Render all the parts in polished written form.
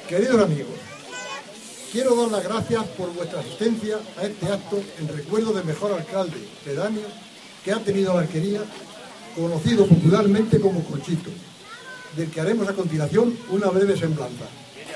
Queridos amigos, quiero dar las gracias por vuestra asistencia a este acto en recuerdo del mejor alcalde pedáneo que ha tenido la Alquería, conocido popularmente como Conchito, del que haremos a continuación una breve semblanza.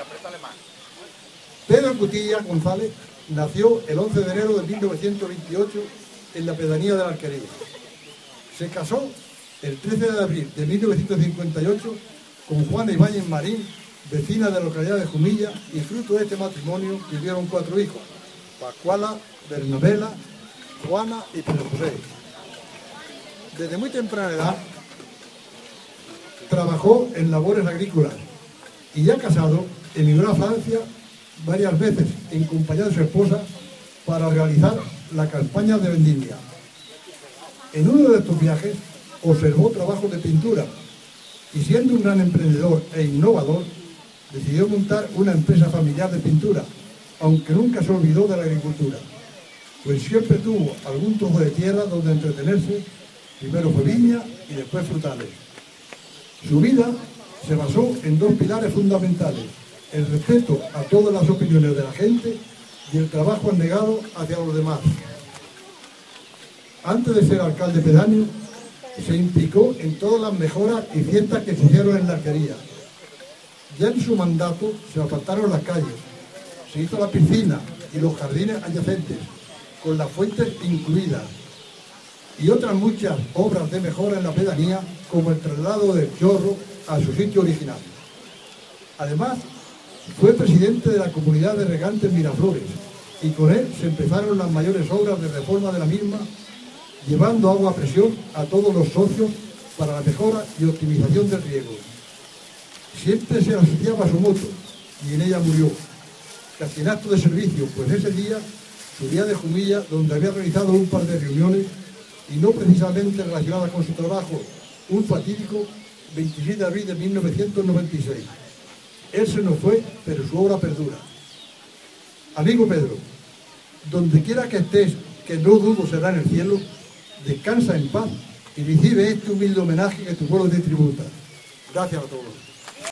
Pedro Cutilla González nació el 11 de enero de 1928 en la pedanía de la Alquería. Se casó el 13 de abril de 1958 con Juana Ibáñez Marín, vecina de la localidad de Jumilla, y fruto de este matrimonio tuvieron 4 hijos: Pascuala, Bernabela, Juana y Pedro José. Desde muy temprana edad trabajó en labores agrícolas y, ya casado, emigró a Francia varias veces en compañía de su esposa para realizar la campaña de vendimia. En uno de estos viajes observó trabajos de pintura y, siendo un gran emprendedor e innovador, decidió montar una empresa familiar de pintura, aunque nunca se olvidó de la agricultura, pues siempre tuvo algún trozo de tierra donde entretenerse. Primero fue viña y después frutales. Su vida se basó en 2 pilares fundamentales: el respeto a todas las opiniones de la gente y el trabajo abnegado hacia los demás. Antes de ser alcalde pedáneo, se implicó en todas las mejoras y fiestas que se hicieron en la Alquería. Ya en su mandato se asfaltaron las calles, se hizo la piscina y los jardines adyacentes, con las fuentes incluidas, y otras muchas obras de mejora en la pedanía, como el traslado del chorro a su sitio original. Además, fue presidente de la Comunidad de Regantes Miraflores, y con él se empezaron las mayores obras de reforma de la misma, llevando agua a presión a todos los socios para la mejora y optimización del riego. Siempre se asociaba a su moto, y en ella murió, casi en acto de servicio, pues ese día subía de Jumilla, donde había realizado un par de reuniones, y no precisamente relacionadas con su trabajo, un fatídico 27 de abril de 1996. Él se nos fue, pero su obra perdura. Amigo Pedro, donde quiera que estés, que no dudo será en el cielo, descansa en paz y recibe este humilde homenaje que tu pueblo te tributa. Gracias a todos.